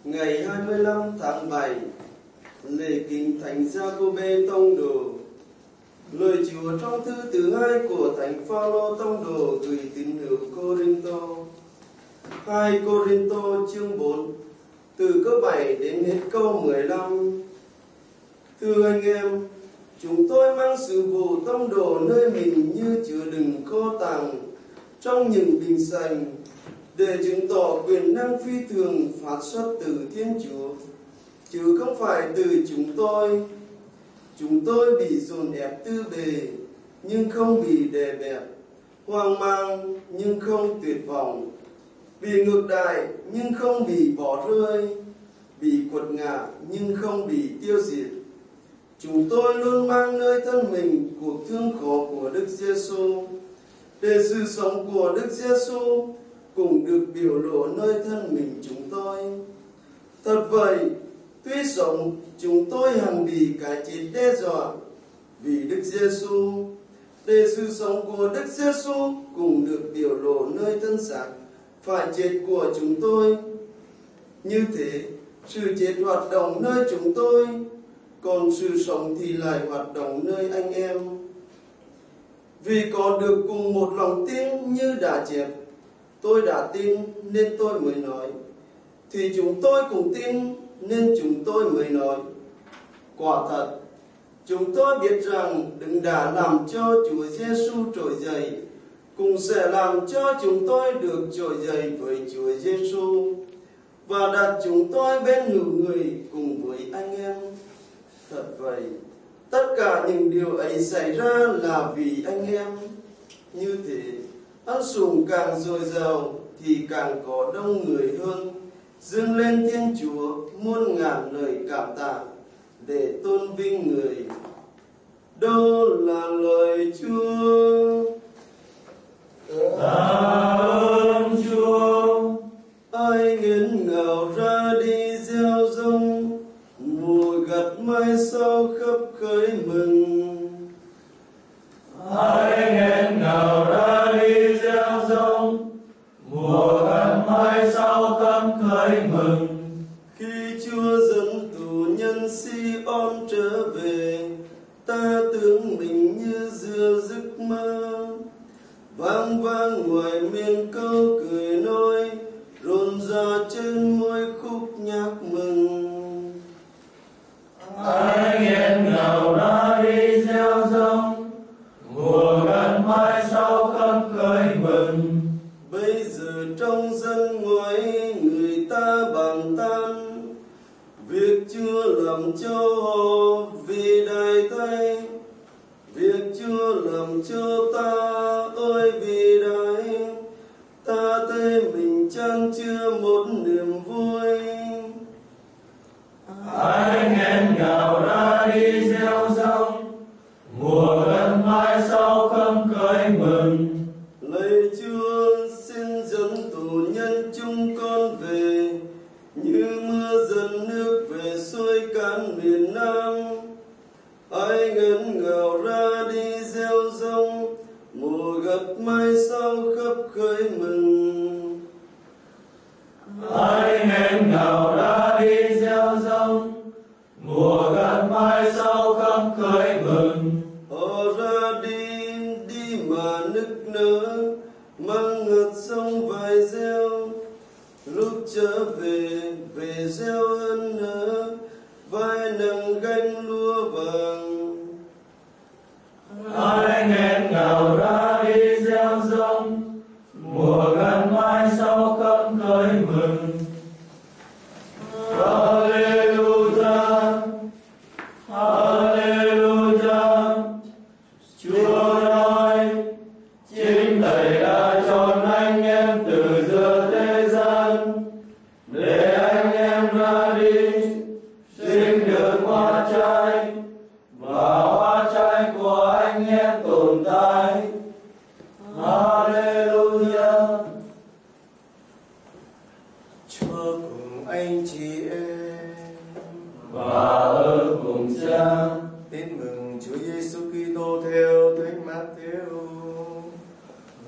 Ngày 25 tháng 7, lễ kính Thánh Giacôbê Tông Đồ. Lời Chúa trong thư thứ 2 của Thánh Phaolô Tông Đồ gửi tín hữu Cô-rinh-tô. 2 Cô-rinh-tô chương 4, từ câu 7 đến hết câu 15. Thưa anh em, chúng tôi mang sự vụ tông đồ nơi mình như chứa đựng kho tàng trong những bình sành, để chứng tỏ quyền năng phi thường phát xuất từ Thiên Chúa, chứ không phải từ chúng tôi. Chúng tôi bị dồn ép tư bề, nhưng không bị đè bẹp, hoang mang nhưng không tuyệt vọng, bị ngược đại nhưng không bị bỏ rơi, bị quật ngã nhưng không bị tiêu diệt. Chúng tôi luôn mang nơi thân mình cuộc thương khó của Đức Giêsu, để sự sống của Đức Giêsu cũng được biểu lộ nơi thân mình chúng tôi. Thật vậy, tuy sống, chúng tôi hằng bị cái chết đe dọa vì Đức Giêsu, để sự sống của Đức Giêsu cũng được biểu lộ nơi thân xác phải chết của chúng tôi. Như thế, sự chết hoạt động nơi chúng tôi, còn sự sống thì lại hoạt động nơi anh em. Vì có được cùng một lòng tin như đã chép, tôi đã tin nên tôi mới nói, thì chúng tôi cũng tin nên chúng tôi mới nói. Quả thật, chúng tôi biết rằng Đấng đã làm cho Chúa Giêsu trỗi dậy, cũng sẽ làm cho chúng tôi được trỗi dậy với Chúa Giêsu, và đặt chúng tôi bên hữu người cùng với anh em. Thật vậy, tất cả những điều ấy xảy ra là vì anh em. Như thế, ân sủng càng dồi dào thì càng có đông người hơn, dâng lên Thiên Chúa muôn ngàn lời cảm tạ để tôn vinh người. Đó là lời Chúa. Tạ ơn Chúa. Ai nghiến ngào ra đi gieo rông, mùa gặt mai sau khắp khởi mừng. Ai nghiến ngào ra đi gieo rông, mùa gặt mai sau khắp khởi mừng. Khi Chúa dẫn tù nhân Si-on trở về, ta tưởng mình như giữa giấc mơ. Vang vang ngoài miệng câu cười nói, rộn rã trên môi khúc nhạc mừng. Ai nghiến ngào ra đi gieo rông, mùa gặt mai sau khắp khởi mừng. Bây giờ trong dân ngoại người ta bàn tán, việc Chúa làm cho họ vì đại thay, việc Chúa làm cho ta ôi vì đại. Ta thấy mình chan chứa một niềm vui. Ai nghiến ngào ra đi gieo rông, mùa gặt mai sau khắp khởi mừng. Lạy Chúa, xin dẫn tù nhân chúng con về, như mưa dẫn nước về xuôi cạn miền Nam. Ai ngân ngào ra đi gieo rông, mùa gặt mai sau khắp khởi mừng. Ai nghiến ngào ra đi gieo rông, mùa gặt mai sau khắp khởi mừng. Họ ra đi, đi mà nức nở, mang ngược sông vài gieo. Lúc trở về, về gieo ân nở, vai nâng gánh lúa vàng. Ai nghiến ngào ra đi gieo rông, mùa gặt mai sau khắp khởi mừng. Hallelujah, Hallelujah. Chúa nói, chính Thầy đã chọn anh em từ giữa thế gian, để anh em ra đi, sinh được hoa trái, và hoa trái của anh em tồn tại. Hallelujah. Chúa cùng anh chị em Và ở cùng Cha. tin mừng Chúa Giêsu Kitô theo Thánh Mát-thêu.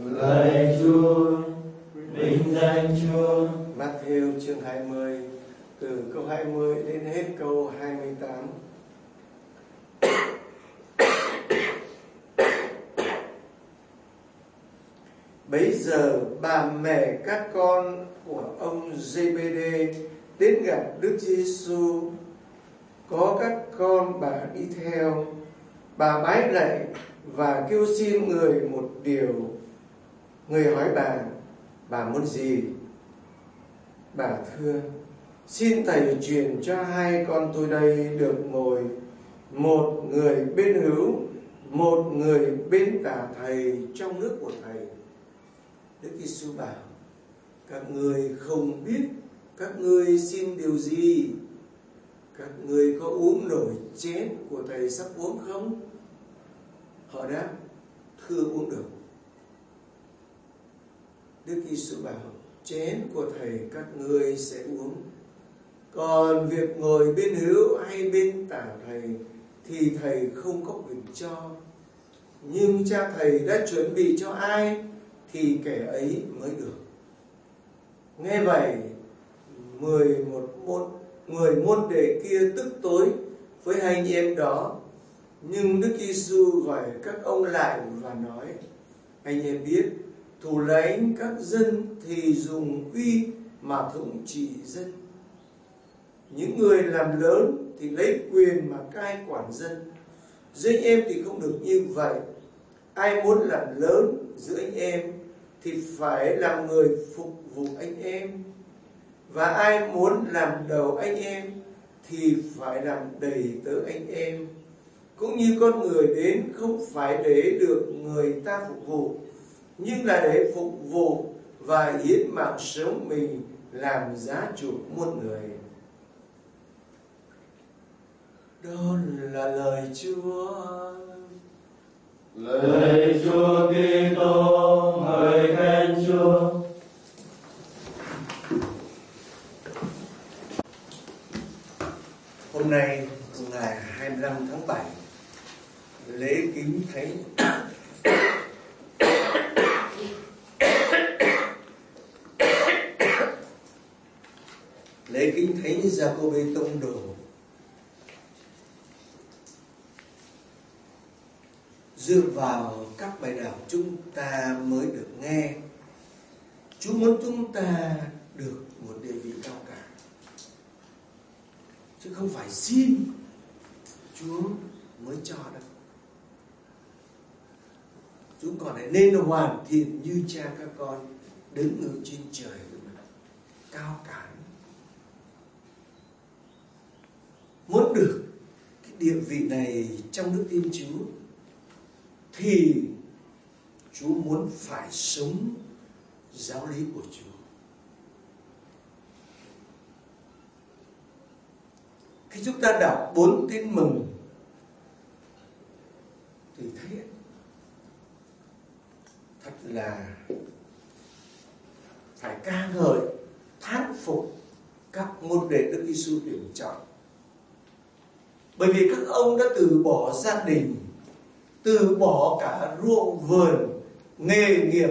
Lạy Chúa, vinh danh Chúa. Mát-thêu chương 20 từ câu 20 đến hết câu 28. Bấy giờ bà mẹ các con của ông Giê-bê-đê đến gặp Đức Giê-xu. Có các con bà đi theo. Bà bái lạy và kêu xin người một điều. Người hỏi bà muốn gì? Bà thưa: xin thầy truyền cho hai con tôi đây được ngồi, một người bên hữu, một người bên tả thầy trong nước của thầy. Đức Giê-xu bảo: các ngươi không biết các ngươi xin điều gì. Các ngươi có uống nổi chén của thầy sắp uống không? Họ đáp: thưa, uống được. Đức Giê-xu bảo: chén của thầy các ngươi sẽ uống. Còn việc ngồi bên hữu hay bên tả thầy thì thầy không có quyền cho. Nhưng cha thầy đã chuẩn bị cho ai thì kẻ ấy mới được. Nghe vậy, 10 môn đệ kia tức tối với hai anh em đó. Nhưng Đức Giê-xu gọi các ông lại và nói: anh em biết, thủ lãnh các dân thì dùng uy mà thống trị dân. Những người làm lớn thì lấy quyền mà cai quản dân. Giữa anh em thì không được như vậy. Ai muốn làm lớn giữa anh em thì phải làm người phục vụ anh em. Và ai muốn làm đầu anh em thì phải làm đầy tớ anh em. Cũng như con người đến không phải để được người ta phục vụ, nhưng là để phục vụ và hiến mạng sống mình làm giá chuộc muôn người. Đó là lời Chúa. Lời Chúa Kitô, ngợi khen Chúa. Hôm nay ngày 25 tháng 7, lễ kính thánh lễ kính thánh Giacôbê Tông Đồ. Dựa vào các bài đọc chúng ta mới được nghe, Chúa muốn chúng ta được một địa vị cao cả, chứ không phải xin Chúa mới cho đâu. Chúng còn lại nên hoàn thiện như cha các con đứng ngự trên trời, cao cả. Muốn được cái địa vị này trong đức tin Chúa thì Chúa muốn phải sống giáo lý của Chúa. Khi chúng ta đọc 4 tin mừng thì thấy thật là phải ca ngợi, thán phục các môn đệ Đức Giêsu tuyển chọn. Bởi vì các ông đã từ bỏ gia đình, từ bỏ cả ruộng vườn, nghề nghiệp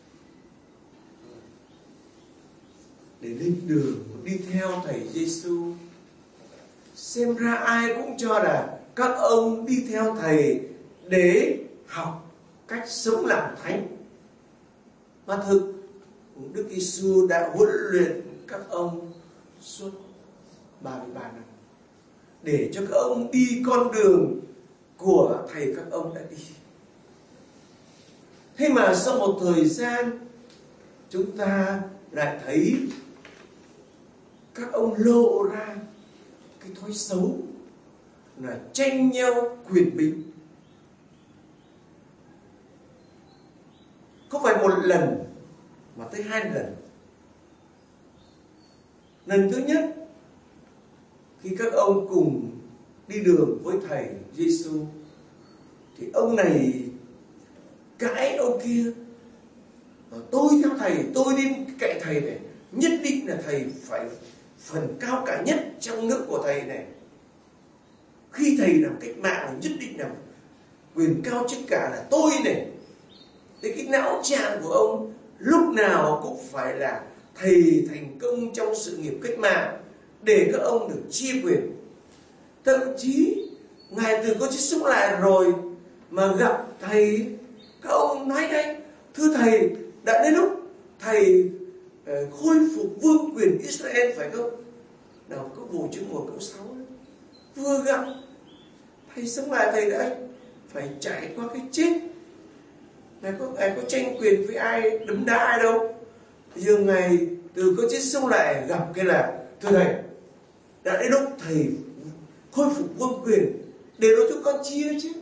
để lên đường đi theo thầy Giêsu. Xem ra ai cũng cho là các ông đi theo thầy để học cách sống làm thánh. Mà thực Đức Giêsu đã huấn luyện các ông suốt 33 năm để cho các ông đi con đường của thầy các ông đã đi. Thế mà sau một thời gian chúng ta lại thấy các ông lộ ra cái thói xấu là tranh nhau quyền bính. Không phải một lần mà tới 2 lần. Lần thứ nhất, khi các ông cùng đi đường với thầy Giêsu thì ông này cãi ông kia: tôi theo thầy, tôi đi cạnh thầy này, nhất định là thầy phải phần cao cả nhất trong nước của thầy này. Khi thầy làm cách mạng nhất định là quyền cao chức cả là tôi này. Thế cái não trạng của ông lúc nào cũng phải là thầy thành công trong sự nghiệp cách mạng để các ông được chia quyền. Thậm chí Ngài từ có chết sống lại rồi mà gặp Thầy, các ông nói đây: thưa Thầy, đã đến lúc Thầy khôi phục vương quyền Israel, phải không? Nào có vụ chương 1 câu 6 đó. Vừa gặp Thầy sống lại, Thầy đã phải trải qua cái chết. Ngài có tranh quyền với ai, đấm đá ai đâu. Giờ Ngài từ có chết sống lại gặp cái là: thưa Thầy, đã đến lúc Thầy khôi phục vương quyền để đó cho con chia chứ.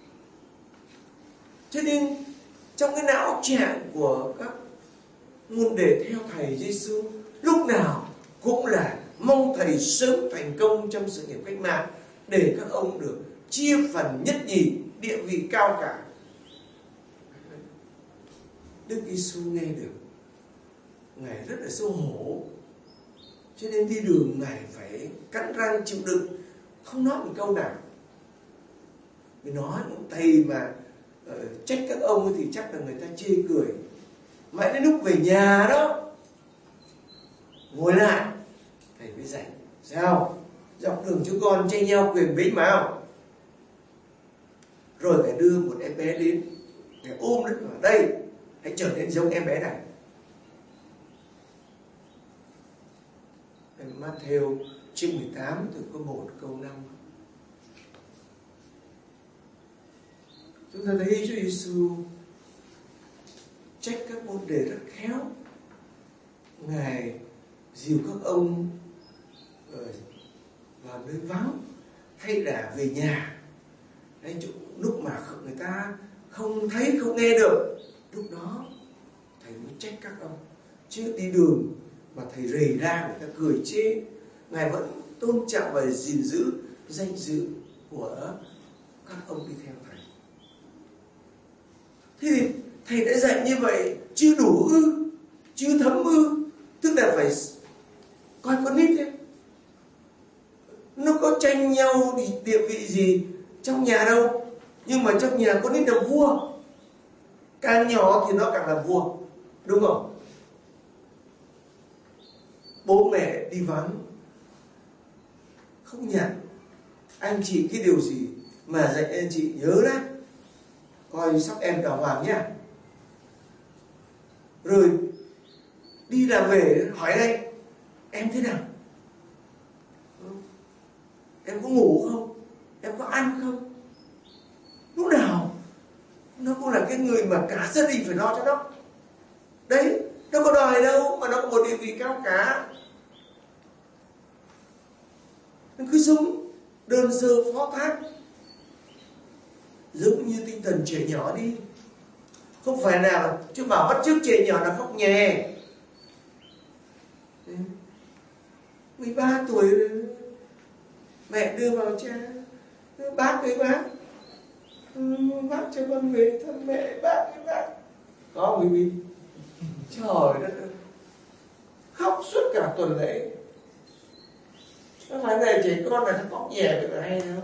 Cho nên trong cái não trạng của các môn đệ theo Thầy Giêsu lúc nào cũng là mong Thầy sớm thành công trong sự nghiệp cách mạng, để các ông được chia phần nhất nhì, địa vị cao cả. Đức Giêsu nghe được, Ngài rất là xấu hổ, cho nên đi đường Ngài phải cắn răng chịu đựng, không nói một câu nào. Vì nói Thầy mà trách các ông thì chắc là người ta chê cười. Mãi đến lúc về nhà đó, ngồi lại, Thầy mới dạy: sao dọc đường chúng con tranh nhau quyền bính mà không? Rồi Thầy đưa một em bé đến, Thầy ôm nó vào đây, hãy trở nên giống em bé này. Matthew chương 18 từ câu 1 câu 5. Chúng ta thấy Chúa Giêsu trách các môn đệ rất khéo. Ngài dìu các ông vào nơi vắng hay là về nhà. Đấy, lúc mà người ta không thấy, không nghe được, lúc đó Thầy mới trách các ông. Chứ đi đường mà Thầy rầy ra người ta cười chê, Ngài vẫn tôn trọng và gìn giữ danh dự của các ông đi theo Thầy. Thế thì Thầy đã dạy như vậy chưa đủ ư, chưa thấm ư? Tức là phải coi con nít ấy, nó có tranh nhau thì địa vị gì trong nhà đâu, nhưng mà trong nhà con nít là vua, càng nhỏ thì nó càng là vua, đúng không? Bố mẹ đi vắng không nhận anh chị cái điều gì mà dạy anh chị nhớ đấy, coi sóc em đàng hoàng nhá. Rồi đi làm về hỏi đây: em thế nào? Em có ngủ không? Em có ăn không? Lúc nào nó cũng là cái người mà cả gia đình phải lo cho nó. Đấy, nó có đòi đâu mà nó có một địa vị cao cả. Nó cứ sống đơn sơ phó thác, giống như tinh thần trẻ nhỏ đi. Không phải là chứ bảo bắt chước trẻ nhỏ là khóc nhè. 13 tuổi rồi, mẹ đưa vào cha: bác ơi bác, bác cho con về thăm mẹ, bác ơi bác. Có quý vị, trời đất ơi, khóc suốt cả tuần lễ. Nó phải này trẻ con là nó khóc nhẹ được hay không?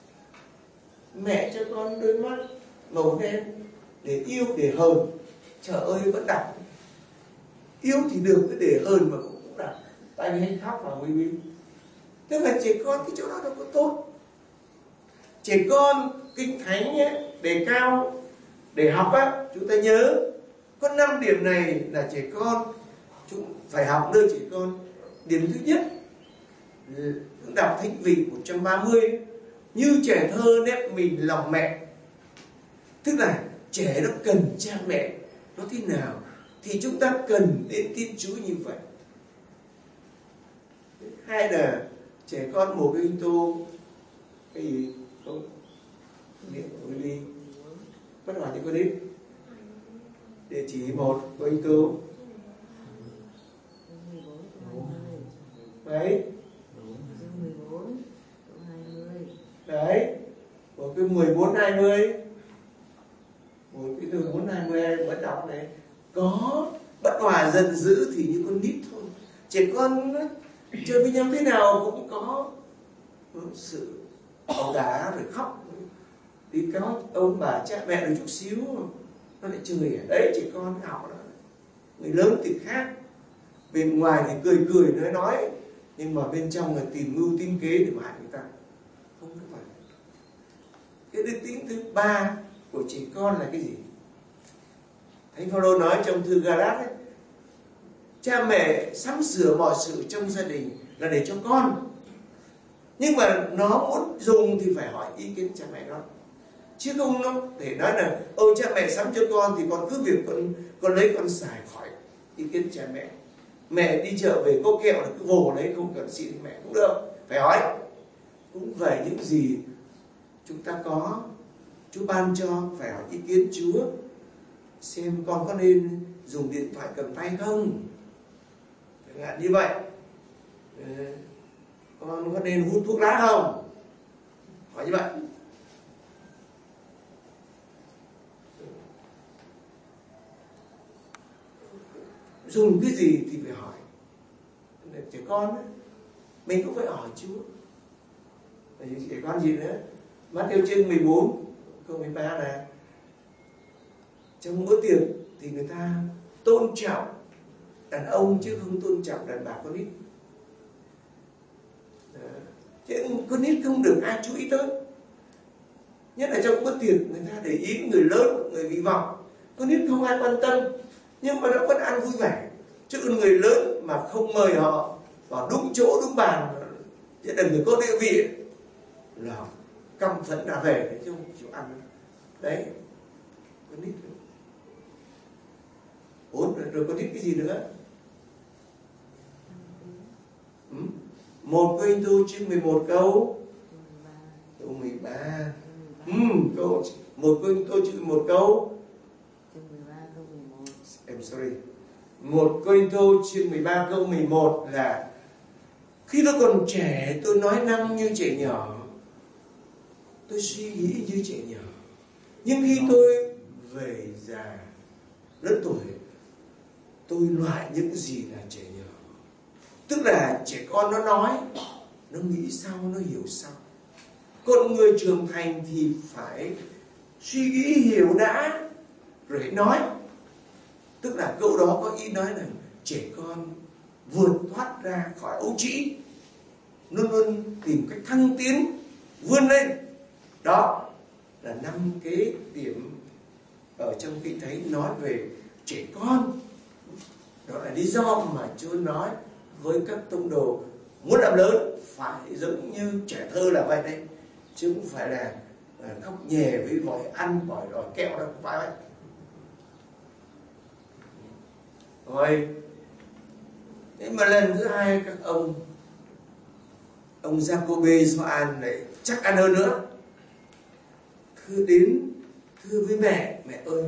Mẹ cho con đôi mắt màu đen để yêu để hờn. Trời ơi, vẫn đọc. Yêu thì được, để hờn mà cũng đọc. Tại vì hay khóc mà quý vị. Tức là trẻ con cái chỗ đó đâu có tốt. Trẻ con kinh thánh ấy, đề cao để học á, chúng ta nhớ có 5 điểm này là trẻ con chúng phải học nơi trẻ con. Điểm thứ nhất, đọc Thánh Vị 130: như trẻ thơ nép mình lòng mẹ. Tức là trẻ nó cần cha mẹ nó thế nào thì chúng ta cần đến Thiên Chúa như vậy. Hai là trẻ con một cái tô cái gì không biết rồi đi bắt hỏi cho con đi. Địa chỉ 1 của anh tô đấy, đấy của cái 14-20, một cái từ 14-20 vẫn đọc này. Có bất hòa giận dữ thì như con nít thôi. Trẻ con chơi với nhau thế nào cũng có sự ẩu đả rồi khóc, đi cáo ông bà cha mẹ được chút xíu nó lại chơi. Đấy, trẻ con học đó. Người lớn thì khác, bên ngoài thì cười nói nhưng mà bên trong là tìm mưu tính kế để mà hại người ta. Không phải. Cái đức tính thứ ba của trẻ con là cái gì? Thánh Phaolô nói trong thư Ga-lát ấy, cha mẹ sắm sửa mọi sự trong gia đình là để cho con, nhưng mà nó muốn dùng thì phải hỏi ý kiến cha mẹ nó, chứ không nó để nói là cha mẹ sắm cho con thì con cứ việc con lấy con xài, khỏi ý kiến cha mẹ. Mẹ đi chợ về có kẹo là cứ vồ lấy, không cần xin mẹ cũng được, phải hỏi. Cũng về những gì chúng ta có, Chúa ban cho, phải hỏi ý kiến Chúa, xem con có nên dùng điện thoại cầm tay không, chẳng hạn như vậy. Con có nên hút thuốc lá không, hỏi như vậy. Dùng cái gì thì phải hỏi. Trẻ con ấy, mình cũng phải hỏi Chúa. Trẻ con gì nữa? Mát-thiêu chương 14 câu 13 là trong bữa tiệc thì người ta tôn trọng đàn ông chứ không tôn trọng đàn bà con nít. Chứ con nít không được ai chú ý tới. Nhất là trong bữa tiệc người ta để ý người lớn, người bị vọng. Con nít không ai quan tâm, nhưng mà nó vẫn ăn vui vẻ. Chứ còn người lớn mà không mời họ vào đúng chỗ đúng bàn, chứ đừng người có địa vị là căm phẫn đã về đấy, chứ không chịu ăn. Đấy, con nít. Rồi con nít cái gì nữa? 1 Cô-rinh-tô chương 11 câu 13. 1 Cô-rinh-tô chương 11 câu 1 Cô-rinh-tô chương 13 câu 11 là khi tôi còn trẻ tôi nói năng như trẻ nhỏ, tôi suy nghĩ như trẻ nhỏ, nhưng khi tôi về già lớn tuổi tôi loại những gì là trẻ nhỏ. Tức là trẻ con nó nói, nó nghĩ sau, nó hiểu sau. Còn người trưởng thành thì phải suy nghĩ hiểu đã rồi hãy nói. Tức là câu đó có ý nói là trẻ con vượt thoát ra khỏi ấu trĩ, luôn luôn tìm cách thăng tiến, vươn lên. Đó là 5 cái điểm ở trong Kinh Thánh nói về trẻ con. Đó là lý do mà Chúa nói với các tông đồ muốn làm lớn phải giống như trẻ thơ là vậy đấy, chứ không phải là khóc nhè với vòi ăn, vòi đòi kẹo đâu, không phải vậy. Rồi, thế mà lần thứ hai các ông Giacôbê Gioan này chắc ăn hơn nữa. Thưa với mẹ ơi,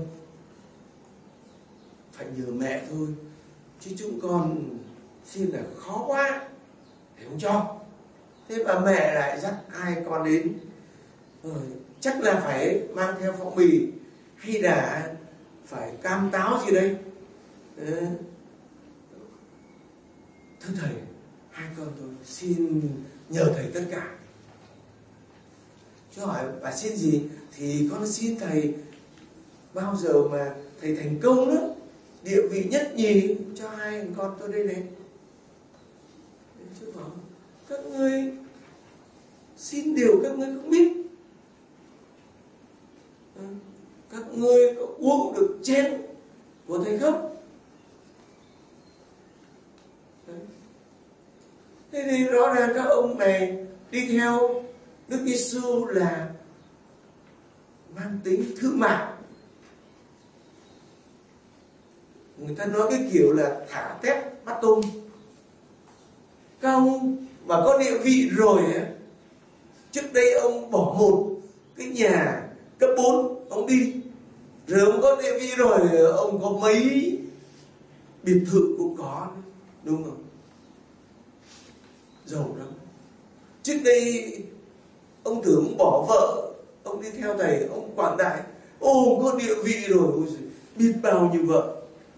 phải nhờ mẹ thôi, chứ chúng con xin là khó quá, thầy không cho. Thế mà mẹ lại dắt hai con đến, rồi chắc là phải mang theo phong bì hay là phải cam táo gì đây. Thưa thầy, hai con tôi xin nhờ thầy tất cả. Chứ hỏi bà xin gì thì con xin thầy bao giờ mà thầy thành công đó, địa vị nhất nhì cho hai con tôi đây này. Chứ không, các ngươi xin điều các ngươi không biết. Các ngươi có uống được chén của thầy không? Thế thì rõ ràng các ông này đi theo Đức Giêsu là mang tính thương mại. Người ta nói cái kiểu là thả tép bắt tôm. Các ông mà có địa vị rồi ấy, trước đây ông bỏ một cái nhà cấp 4 ông đi, rồi ông có địa vị rồi ông có mấy biệt thự cũng có, đúng không? Giàu lắm. Trước đây ông tưởng bỏ vợ, ông đi theo thầy, ông quảng đại, có địa vị rồi, biết bao nhiêu vợ.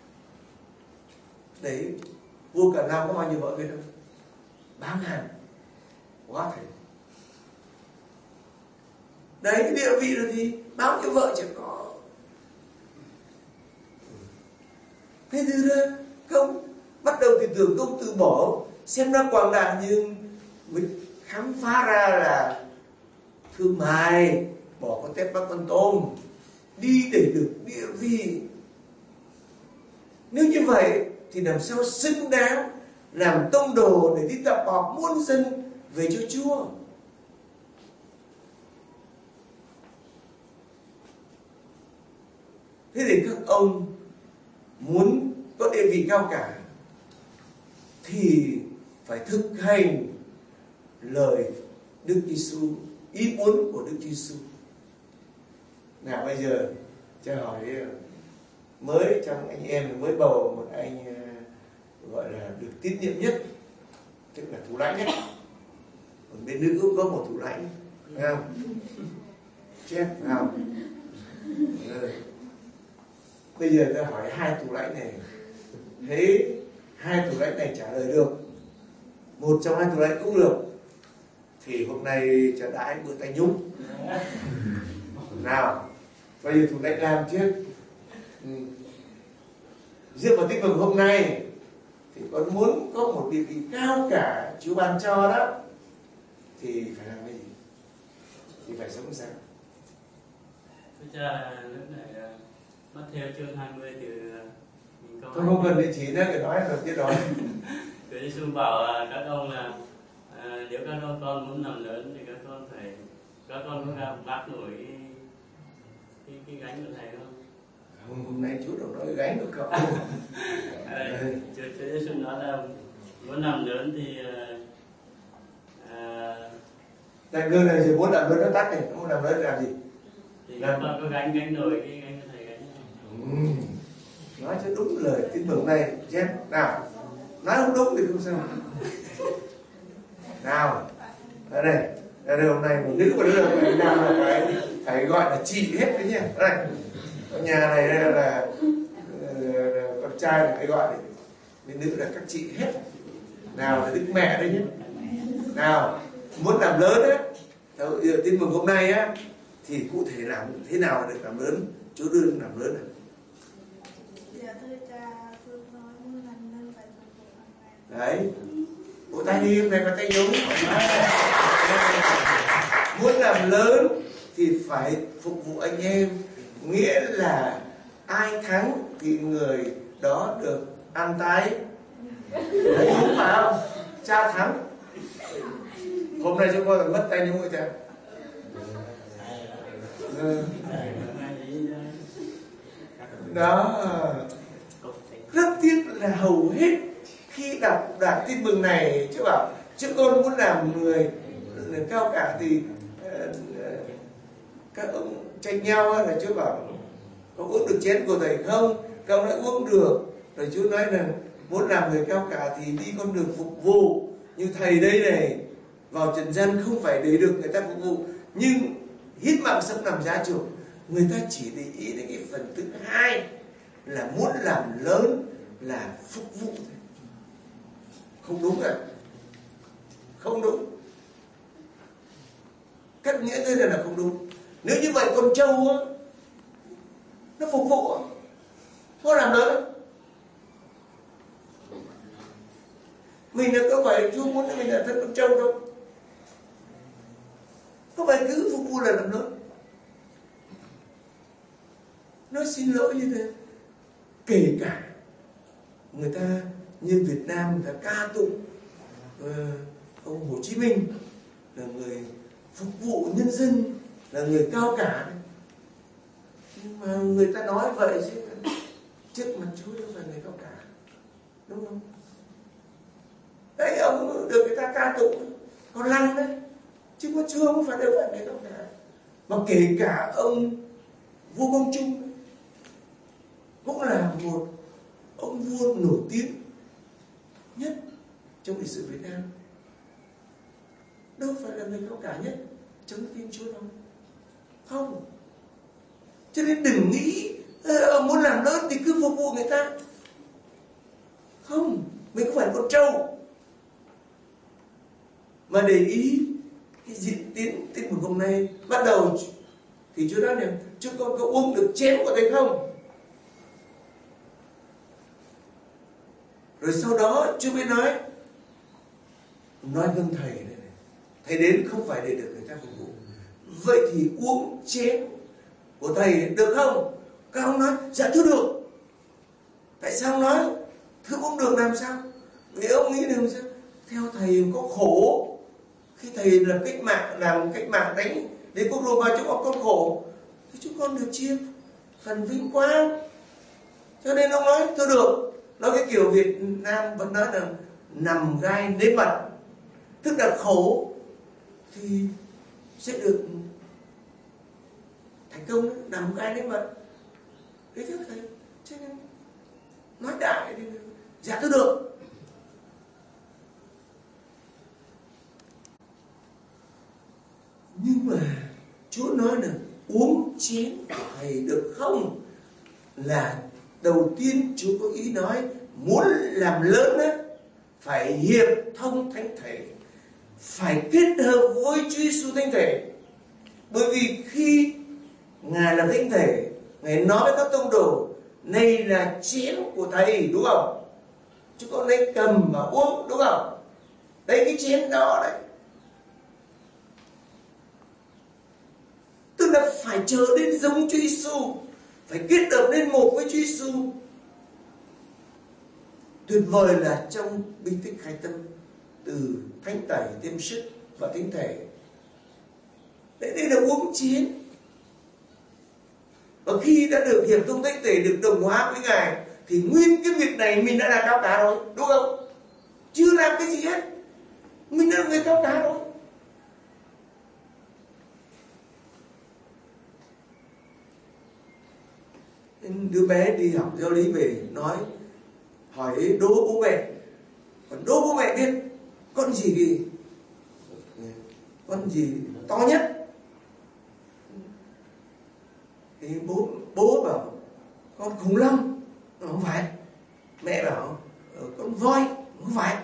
Đấy, vua Cả Nam có bao nhiêu vợ biết không? 3.000. Quá thầy. Đấy, cái địa vị rồi thì bao nhiêu vợ chẳng có. Thế thì ra không, bắt đầu thì tưởng công từ bỏ xem nó quảng đại, nhưng mình khám phá ra là thương mại, bỏ con tép bắt con tôm, đi để được địa vị. Nếu như vậy thì làm sao xứng đáng làm tông đồ để đi tập hợp muôn dân về cho Chúa. Thế thì các ông muốn có địa vị cao cả thì phải thực hành lời Đức Giêsu, ý muốn của Đức Giêsu. Nào bây giờ cho hỏi mới trong anh em mới bầu một anh gọi là được tín nhiệm nhất, tức là thủ lãnh nhất. Còn bên nữ cũng có một thủ lãnh, thấy không? Chết không? Bây giờ ta hỏi hai thủ lãnh này, thế hai thủ lãnh này trả lời được, một trong hai thủ lãnh cũng được, thì hôm nay cho đãi bữa tay nhúng. Nào, bây giờ thủ lãnh làm trước. Dựa vào tích cực hôm nay thì con muốn có một địa vị cao cả Chúa ban cho đó, thì phải làm cái gì? Thì phải sống sao? Thưa cha, lúc này mất theo chương 20 từ mình câu Tôi không cần địa chỉ nữa, để nói rồi tiếp đó. Chúa Giêsu bảo các ông là nếu các con muốn làm lớn thì các con có vác nổi cái gánh của thầy không? Hôm nay Chúa đâu nói gánh của cậu. Chúa Giêsu nói là muốn làm lớn thì Đại cương này thì muốn làm lớn nó tắt này, muốn làm lớn làm gì? Thì các con có gánh nổi cái gánh của thầy gánh không? Nói cho đúng lời tin mừng này, chết nào. Nói không đúng thì không sao. Nào, ở đây hôm nay một nữ và đứa Việt Nam là phải gọi là chị hết đấy nha. Đây, ở nhà này là con trai là phải gọi bên nữ là các chị hết. Nào là Đức Mẹ đấy nhé. Nào, muốn làm lớn á, tin mừng hôm nay á, thì cụ thể làm thế nào để làm lớn? Chúa đưa làm lớn này. Dạ thưa cha, Phương nói muốn làm nên phải phục vụ anh em. Đấy, bộ tay đi, hôm nay có tay nhúng. Muốn làm lớn thì phải phục vụ anh em, nghĩa là ai thắng thì người đó được ăn tái. Đấy, đúng mà không? Cha thắng. Hôm nay chúng con phải mất tay nhúng rồi cha. Đó, rất tiếc là hầu hết khi đọc đoạn tin mừng này, chứ bảo chúng con muốn làm người cao cả thì các ông tranh nhau là Chúa bảo có uống được chén của thầy không? Các ông nói uống được. Rồi Chúa nói là muốn làm người cao cả thì đi con đường phục vụ. Như thầy đây này, vào trần gian không phải để được người ta phục vụ, nhưng hít mạng sống làm giá chuộc. Người ta chỉ để ý đến cái phần thứ hai là muốn làm lớn là phục vụ. Không đúng à? Không đúng. Cách nghĩa thế này là không đúng. Nếu như vậy con trâu á, nó phục vụ, có làm lớn. Mình là có phải Chúa muốn mình là thân con trâu đâu. Có phải cứ phục vụ là làm lớn. Nó xin lỗi như thế. Kể cả người ta như Việt Nam người ta ca tụng ông Hồ Chí Minh là người phục vụ nhân dân, là người cao cả. Nhưng mà người ta nói vậy chứ trước mặt Chúa đâu phải người cao cả, đúng không? Đấy, ông được người ta ca tụng còn lăng đấy, chứ có Chúa không phải đâu phải người cao cả. Mà kể cả ông vua Quang Trung cũng là một ông vua nổi tiếng nhất trong lịch sử Việt Nam, đâu phải là người cao cả nhất trong tin Chúa đâu. Không. Cho nên đừng nghĩ muốn làm lớn thì cứ phục vụ người ta. Không, mình không phải con trâu. Mà để ý cái diễn tiến tin mừng hôm nay bắt đầu thì Chúa nói này, chúng con có uống được chén của thầy không? Rồi sau đó Chúa mới nói nói gương thầy này, thầy đến không phải để được người ta phục vụ. Vậy thì uống chén của thầy được không? Các ông nói dạ thưa được. Tại sao nói thưa uống được làm sao? Vì ông nghĩ làm sao? Theo thầy có khổ. Khi thầy làm cách mạng đánh đến quốc Roma, chúng con khổ, thì chúng con được chia phần vinh quang. Cho nên ông nói thưa được. Nói cái kiểu Việt Nam vẫn nói là nằm gai nếm mật, tức là khổ thì sẽ được thành công đó, nằm gai nếm mật. Thế thưa thầy, cho nên nói đại thì dạ thưa được. Nhưng mà Chúa nói là uống chén của thầy được không? Là đầu tiên Chúa có ý nói muốn làm lớn á, phải hiệp thông thánh thể, phải kết hợp với Chúa Giêsu thánh thể. Bởi vì khi Ngài làm thánh thể, Ngài nói với các tông đồ, này là chén của thầy, đúng không? Chúng con lấy cầm mà uống, đúng không? Đây cái chén đó đấy. Tức là phải trở nên giống Chúa Giêsu, phải kết hợp nên một với Chúa Giêsu. Tuyệt vời là trong bí tích khai tâm, từ thánh tẩy thêm sức và thánh thể. Đây là uống chén. Và khi đã được hiệp thông thánh thể, được đồng hóa với Ngài, thì nguyên cái việc này mình đã là cao cả rồi, đúng không? Chưa làm cái gì hết, mình đã là người cao cả rồi. Đứa bé đi học giáo lý về nói, hỏi đố bố mẹ, còn đố bố mẹ biết con gì gì, con gì to nhất. Thì bố bảo con khủng long, không phải. Mẹ bảo con voi, không phải.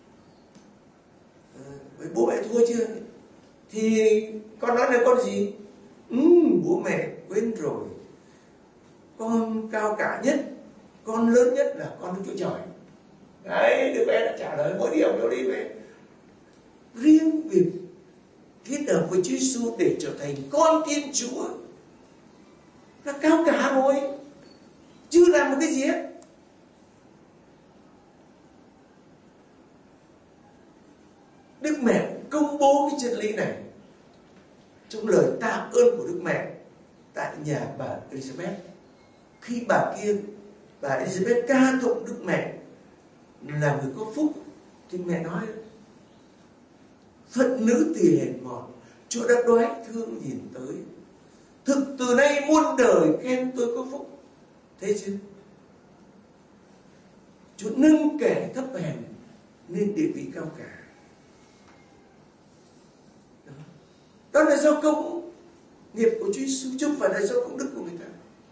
Với bố mẹ thua chưa? Thì con nói là con gì? Bố mẹ quên rồi. Con cao cả nhất, con lớn nhất là con Đức Chúa Trời. Đấy, đứa bé đã trả lời mỗi điều đó đi về. Riêng việc kết hợp với Chúa Giêsu để trở thành con Thiên Chúa là cao cả rồi, chưa làm một cái gì hết. Đức mẹ công bố cái chân lý này trong lời tạ ơn của Đức mẹ tại nhà bà Elizabeth. Khi bà Elizabeth ca tụng Đức mẹ là người có phúc, thì mẹ nói phận nữ tỳ hèn mọn, Chúa đã đoái thương nhìn tới. Thực từ nay muôn đời khen tôi có phúc. Thế chứ? Chúa nâng kẻ thấp hèn nên địa vị cao cả. Đó là do công nghiệp của Chúa Giêsu, chứ không phải là do công đức của người ta.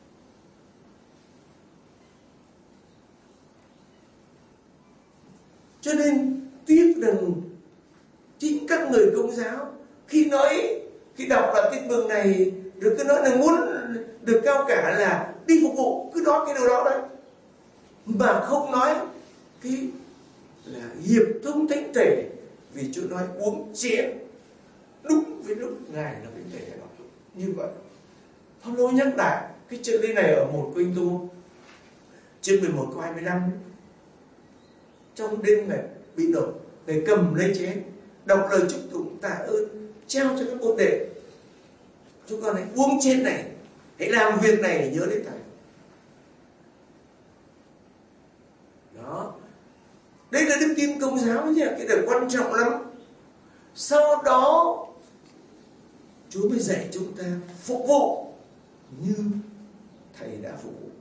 Cho nên tiếc rằng chính các người Công giáo khi đọc là tin mừng này được cứ nói là muốn được cao cả là đi phục vụ, cứ nói cái điều đó đấy, mà không nói cái là hiệp thông thánh thể. Vì Chúa nói uống chén đúng với lúc Ngài là thánh thể đó. Như vậy Phaolô nhắc lại cái chân lý này ở 1 Cô-rinh-tô chương 11 câu 25. Trong đêm Ngài bị đổ, Ngài cầm lấy chén, đọc lời chúc tụng tạ ơn, trao cho các môn đệ. Chúng con hãy uống chén này, hãy làm việc này để nhớ đến Thầy. Đó, đây là đức tin Công giáo nhé, cái điều quan trọng lắm. Sau đó Chúa mới dạy chúng ta phục vụ như Thầy đã phục vụ.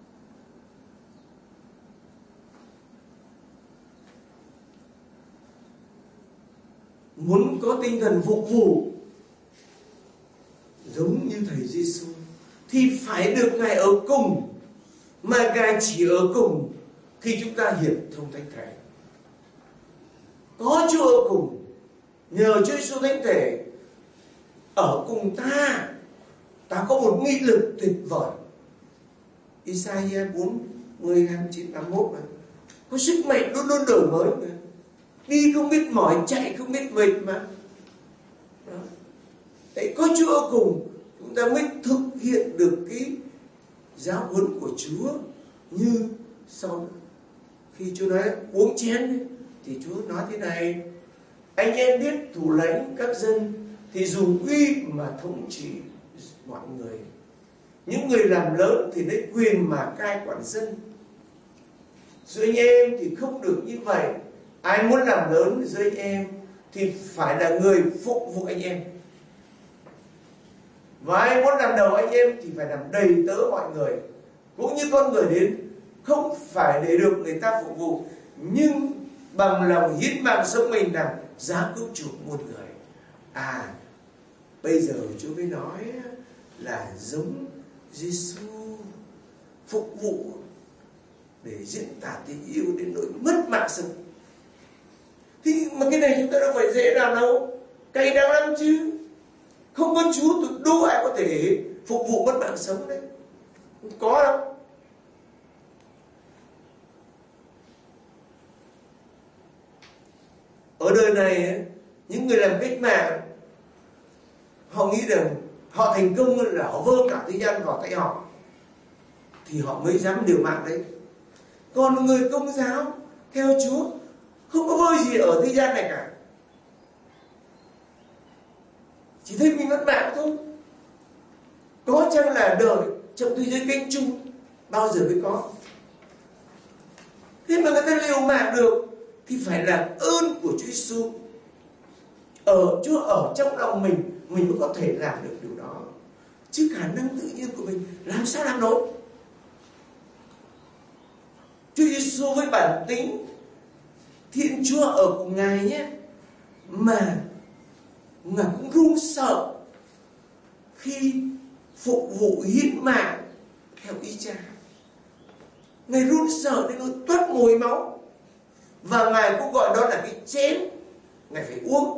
Muốn có tinh thần phục vụ giống như Thầy Giêsu thì phải được Ngài ở cùng, mà Ngài chỉ ở cùng khi chúng ta hiệp thông thánh thể. Có Chúa ở cùng, nhờ Chúa Giêsu thánh thể ở cùng ta có một nghị lực tuyệt vời. Isaiah 40:29-31 có sức mạnh luôn luôn đổi mới. đi không biết mỏi, chạy không biết mệt mà. Đó. Đấy, có Chúa ở cùng chúng ta mới thực hiện được cái giáo huấn của Chúa. Như sau khi Chúa nói uống chén thì Chúa nói thế này: anh em biết thủ lãnh các dân thì dùng uy mà thống trị mọi người. Những người làm lớn thì lấy quyền mà cai quản dân. Giữa anh em thì không được như vậy. Ai muốn làm lớn giữa anh em thì phải là người phục vụ anh em. Và ai muốn làm đầu anh em thì phải làm đầy tớ mọi người. Cũng như con người đến không phải để được người ta phục vụ, nhưng bằng lòng hiến mạng sống mình làm giá cứu chuộc một người. Bây giờ Chúa mới nói là giống Giêsu phục vụ để diễn tả tình yêu đến nỗi mất mạng sống. Thì mà cái này chúng ta đâu phải dễ làm đâu, cay đắng lắm chứ. Không có Chúa tụi đâu ai có thể phục vụ mất mạng sống đấy, không có đâu. Ở đời này những người làm cách mạng họ nghĩ rằng họ thành công là họ vơ cả thế gian vào tay họ thì họ mới dám liều mạng đấy. Còn người Công giáo theo Chúa không có vơ gì ở thế gian này cả, chỉ thấy mình mất mạng thôi. Có chăng là đời trong thế giới canh chung bao giờ mới có. Thế mà người ta liều mạng được thì phải là ơn của Chúa Giêsu. Chúa ở trong lòng mình mới có thể làm được điều đó, chứ khả năng tự nhiên của mình làm sao làm nổi. Chúa Giêsu với bản tính Thiên Chúa ở cùng Ngài nhé, mà Ngài cũng run sợ khi phục vụ hiến mạng theo ý Cha. Ngài run sợ đến nỗi toát mồ máu, và Ngài cũng gọi đó là cái chén Ngài phải uống.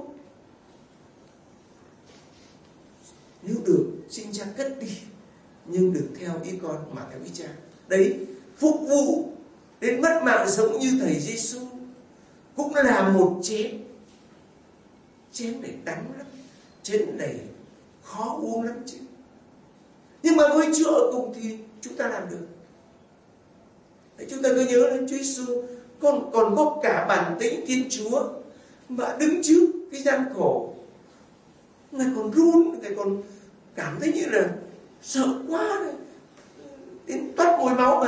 Nếu được xin Cha cất đi, nhưng đừng theo ý con mà theo ý Cha. Đấy, phục vụ đến mất mạng sống như Thầy Giêsu cũng là một chén. Chén này đắng lắm, chén này khó uống lắm chứ. Nhưng mà với Chúa ở cùng thì chúng ta làm được. Đấy, chúng ta cứ nhớ đến Chúa Giêsu còn có cả bản tính Thiên Chúa, mà đứng trước cái gian khổ Ngài còn run, Ngài còn cảm thấy như là sợ quá này, đến toát mồ máu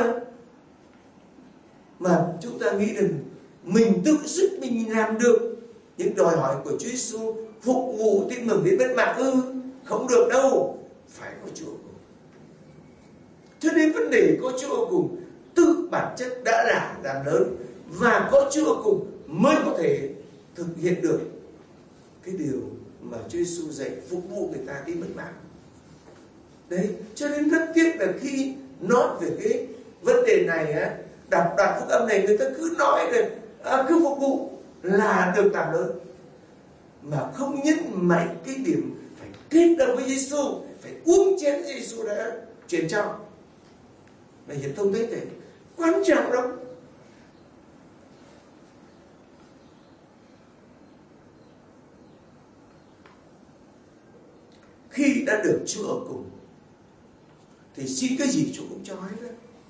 mà chúng ta nghĩ rằng mình tự sức mình làm được những đòi hỏi của Chúa Giêsu phục vụ tin mừng đến mất mạng không được đâu, phải có Chúa cùng. Cho nên vấn đề có Chúa cùng tự bản chất đã là làm lớn, và có Chúa cùng mới có thể thực hiện được cái điều mà Chúa Giêsu dạy, phục vụ người ta đi mất mạng. Đấy, cho nên rất tiếc là khi nói về cái vấn đề này đọc đoạn phúc âm này, người ta cứ nói là cứ phục vụ là được làm lớn, mà không nhấn mạnh cái điểm phải kết hợp với Giêsu, phải uống chén Giêsu đã truyền cho. Này hiển thông thế này quan trọng lắm. Khi đã được Chúa ở cùng thì xin cái gì Chúa cũng cho hết đó.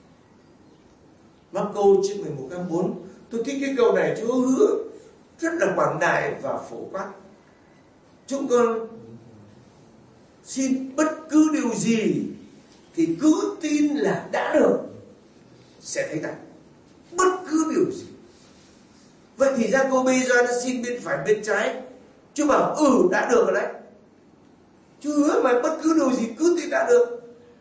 Mác-cô chương 11 câu 4, tôi thích cái câu này. Chúa hứa rất là quảng đại và phổ quát. Chúng con xin bất cứ điều gì thì cứ tin là đã được sẽ thấy thật. Bất cứ điều gì. Vậy thì Gia-cô-bê nó xin bên phải bên trái, Chúa bảo đã được rồi đấy. Chúa hứa mà bất cứ điều gì cứ tin đã được.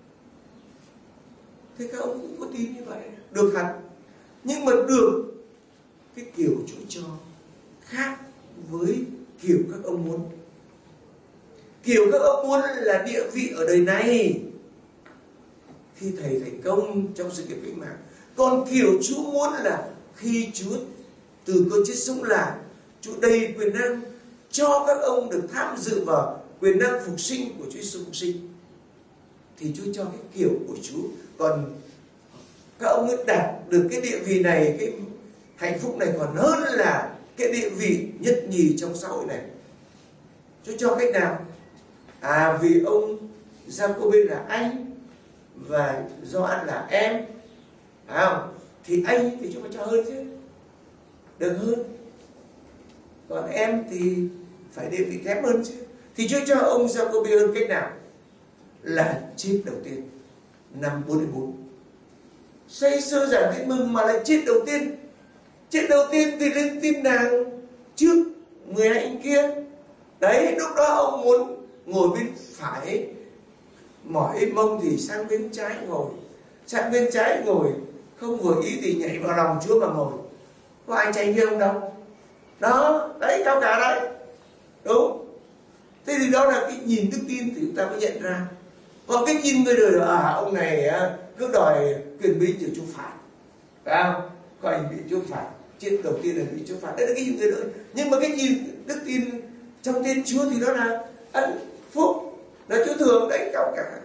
Thế các ông cũng có tin như vậy, được hẳn. Nhưng mà được cái kiểu Chúa cho khác với kiểu các ông muốn. Kiểu các ông muốn là địa vị ở đời này, khi thầy thành công trong sự nghiệp cách mạng. Còn kiểu Chúa muốn là khi Chúa từ cơn chết sống là Chúa đầy quyền năng cho các ông được tham dự vào quyền năng phục sinh của Chúa Giêsu phục sinh, thì Chúa cho cái kiểu của Chúa. Còn các ông ấy đạt được cái địa vị này, cái hạnh phúc này còn hơn là cái địa vị nhất nhì trong xã hội này. Chúa cho cách nào? Vì ông Giacôbê là anh và Gioan là em, phải không? Thì anh thì Chúa phải cho hơn chứ, được hơn. Còn em thì phải địa vị kém hơn chứ. Thì Chúa cho ông Giacôbê hơn cách nào? Là chết đầu tiên, năm 44. Say sưa giảng tin mừng mà lại chết đầu tiên. Chết đầu tiên thì lên tin nàng trước 12 anh kia. Đấy, lúc đó ông muốn ngồi bên phải, mỏi mông thì sang bên trái ngồi. Sang bên trái ngồi, không vừa ý thì nhảy vào lòng Chúa mà ngồi. Có ai tranh với ông đâu. Đó, đấy, cao cả đấy. Đúng. Thế thì đó là cái nhìn đức tin thì chúng ta mới nhận ra. Còn cái nhìn người đời là ông này cứ đòi quyền bí thì Chúa phạt, phải không? Coi bị Chúa phạt, chết đầu tiên là bị Chúa phạt. Đấy là cái nhìn người đời. Nhưng mà cái nhìn đức tin trong tên Chúa thì đó là ân phúc, là Chúa thường, đấy, cao cả.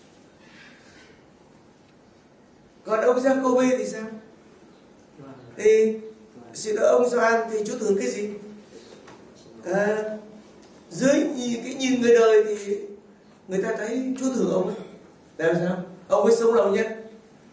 Còn ông Giacôbê thì sao? Thì xin lỗi ông Gioan thì Chúa thường cái gì? Dưới cái nhìn người đời thì người ta thấy Chúa thường ông ấy. Làm sao? Ông ấy sống lâu nhất.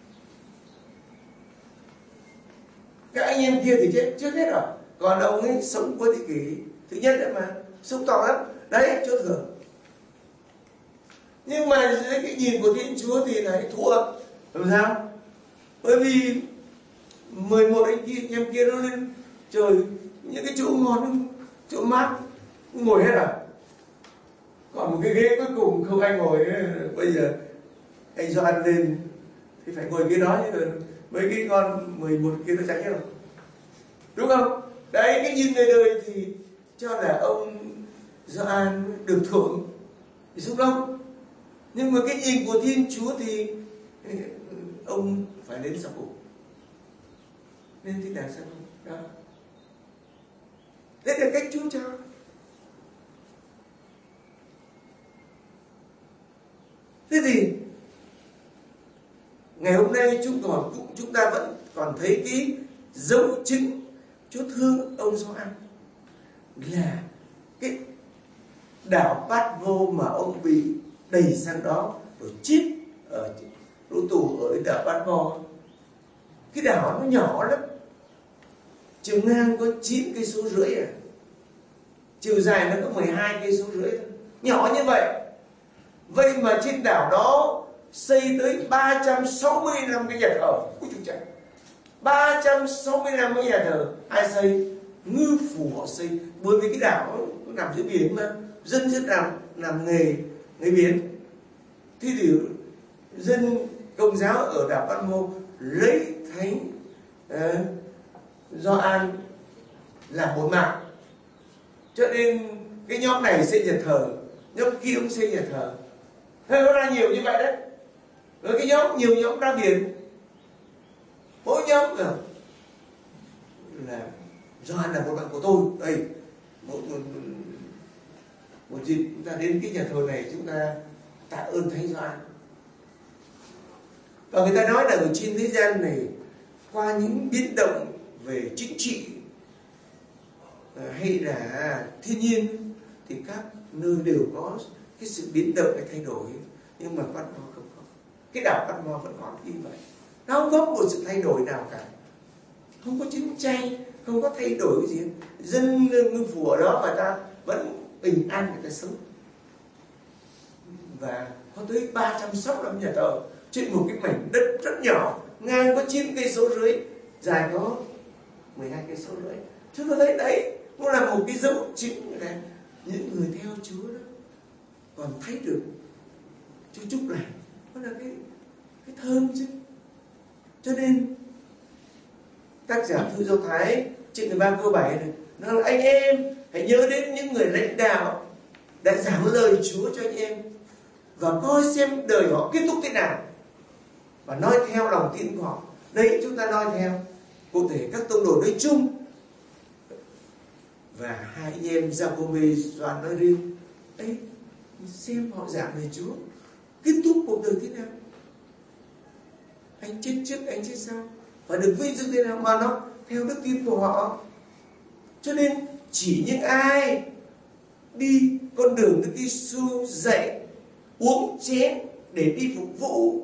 Các anh em kia thì chết trước hết rồi. Còn ông ấy sống cuối thế kỷ thứ nhất đấy mà, sống to lắm. Đấy, Chúa thường. Nhưng mà dưới cái nhìn của Thiên Chúa thì lại thua. Làm sao? Bởi vì 11 anh em kia nó lên trời, những cái chỗ ngon, chỗ mát, ngồi hết rồi. Còn một cái ghế cuối cùng không ai ngồi ấy. Bây giờ anh Gioan lên thì phải ngồi ghế đó, chứ mấy cái con 11 kia nó tránh hết rồi, đúng không? Đấy, cái nhìn người đời thì cho là ông Gioan được thưởng thì xúc động. Nhưng mà cái nhìn của Thiên Chúa thì ông phải đến sau cùng. Nên thế nào sao đó? Đấy là cách Chúa cho. Thế thì ngày hôm nay chúng ta vẫn còn thấy cái dấu chứng Chúa thương ông Gioan là cái đảo Patmos mà ông bị đẩy sang đó rồi chết ở tù ở đảo Patmos. Cái đảo nó nhỏ lắm, chiều ngang có 9,5 cây số, chiều dài nó có 12,5 cây số, nhỏ như vậy. Vậy mà trên đảo đó xây tới 365 cái nhà thờ. Ui trời trời, 365 cái nhà thờ. Ai xây? Ngư phủ họ xây. Bởi vì cái đảo nó nằm dưới biển mà, dân rất làm nghề biển. Thế thì dân Công giáo ở đảo Patmos lấy thánh Gioan làm một mạng. Cho nên cái nhóm này xây nhà thờ, nhóm kia cũng xây nhà thờ. Thế nó ra nhiều như vậy đấy. Rồi cái nhiều nhóm ra biển. Mỗi nhóm là Gioan là một bạn của tôi. Đây, một dịp chúng ta đến cái nhà thờ này, chúng ta tạ ơn thánh Gioan. Và người ta nói là ở trên thế gian này, qua những biến động về chính trị hay là thiên nhiên thì các nơi đều có cái sự biến động hay thay đổi. Nhưng mà Patmos không có. Cái đảo Patmos vẫn còn như vậy. Nó không có một sự thay đổi nào cả. Không có chiến tranh, không có thay đổi cái gì. Dân ngư phủ ở đó người ta vẫn bình an người ta sống. Và có tới 365 nhà thờ trên một cái mảnh đất rất nhỏ, ngang có 9,5 cây số, dài có 12,5 cây số. Chúng ta thấy đấy, nó là một cái dấu chứng là những người theo Chúa đó còn thấy được Chúa chúc lành. Nó là cái thơm chứ. Cho nên tác giả thư Do Thái trên 13 câu 7 này, nó là anh em hãy nhớ đến những người lãnh đạo đã giảng lời Chúa cho anh em và coi xem đời họ kết thúc thế nào và nói theo lòng tin của họ. Đấy, chúng ta nói theo. Cụ thể các tông đồ nói chung và hai anh em Giacôbê, Gioan nói riêng. Đấy, xem họ giảng về Chúa, kết thúc cuộc đời thế nào, anh chết trước, anh chết sau, và được vinh dự thế nào, mà nó theo đức tin của họ. Cho nên chỉ những ai đi con đường Đức Giêsu dạy uống chén để đi phục vụ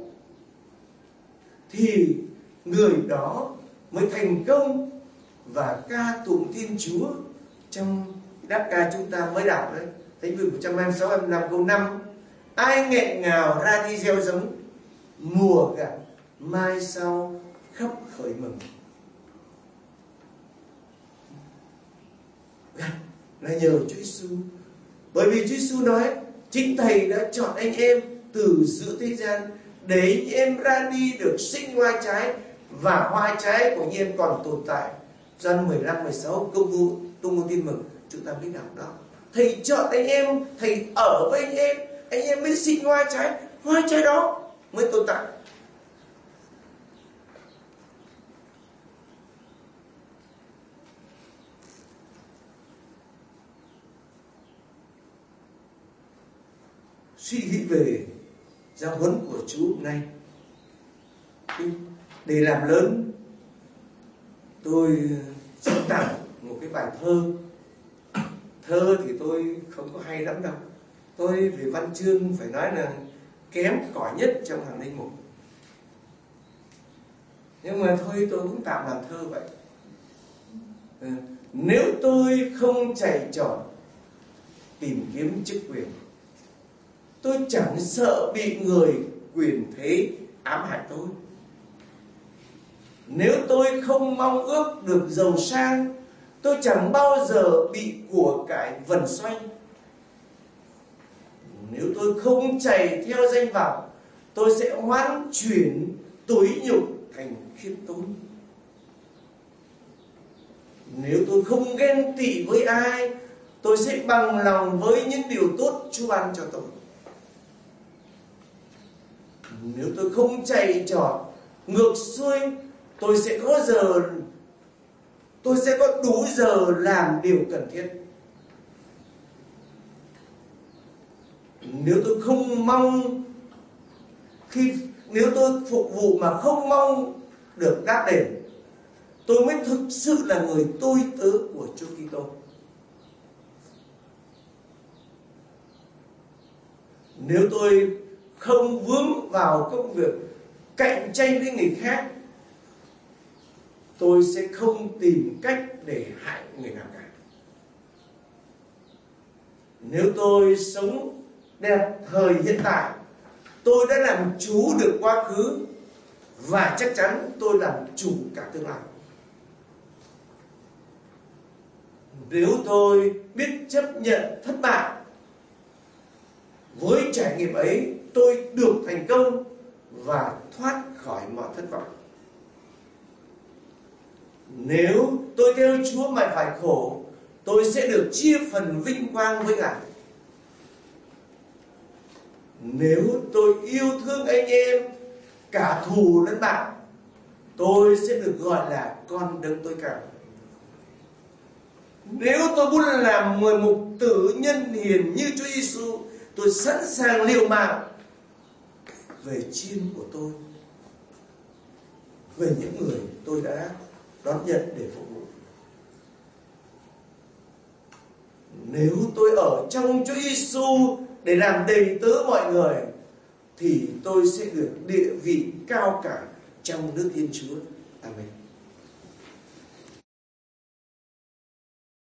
thì người đó mới thành công và ca tụng Thiên Chúa. Trong đáp ca chúng ta mới đọc đấy, Thánh Vị 126 25 câu 5: ai nghẹn ngào ra đi gieo giống, mùa gặt mai sau khắp khởi mừng. Gặt là nhờ Chúa Giêsu, bởi vì Chúa Giêsu nói chính Thầy đã chọn anh em từ giữa thế gian để anh em ra đi được sinh hoa trái, và hoa trái của anh em còn tồn tại. Gioan 15-16 câu tung ngôn Tin Mừng chúng ta biết đọc đó. Thầy chọn anh em, Thầy ở với anh em mới sinh hoa trái đó mới tồn tại. Suy nghĩ về giáo huấn của Chúa hôm nay, để làm lớn, tôi sẽ tặng một cái bài thơ. Thơ thì tôi không có hay lắm đâu. Tôi về văn chương phải nói là kém cỏi nhất trong hàng linh mục. Nhưng mà thôi tôi cũng tạm làm thơ vậy. Nếu tôi không chạy trọt tìm kiếm chức quyền, tôi chẳng sợ bị người quyền thế ám hại tôi. Nếu tôi không mong ước được giàu sang, tôi chẳng bao giờ bị của cải vần xoay. Nếu tôi không chạy theo danh vọng, tôi sẽ hoán chuyển tối nhục thành khiêm tốn. Nếu tôi không ghen tị với ai, tôi sẽ bằng lòng với những điều tốt Chúa ban cho tôi. Nếu tôi không chạy trọt ngược xuôi, tôi sẽ có đủ giờ làm điều cần thiết. Nếu tôi không mong nếu tôi phục vụ mà không mong được đáp đền, tôi mới thực sự là người tôi tớ của Chúa Kitô. Nếu tôi không vướng vào công việc cạnh tranh với người khác, tôi sẽ không tìm cách để hại người nào cả. Nếu tôi sống đẹp thời hiện tại, tôi đã làm chủ được quá khứ, và chắc chắn tôi làm chủ cả tương lai. Nếu tôi biết chấp nhận thất bại, với trải nghiệm ấy tôi được thành công và thoát khỏi mọi thất vọng. Nếu tôi theo Chúa mà phải khổ, tôi sẽ được chia phần vinh quang với Ngài. Nếu tôi yêu thương anh em, cả thù lẫn bạn, tôi sẽ được gọi là con Đấng Tối Cao. Nếu tôi muốn làm người mục tử nhân hiền như Chúa Giêsu, tôi sẵn sàng liều mạng về chiên của tôi, về những người tôi đã đón nhận để phục vụ. Nếu tôi ở trong Chúa Giêsu để làm đầy tớ mọi người, thì tôi sẽ được địa vị cao cả trong nước Thiên Chúa. Amen.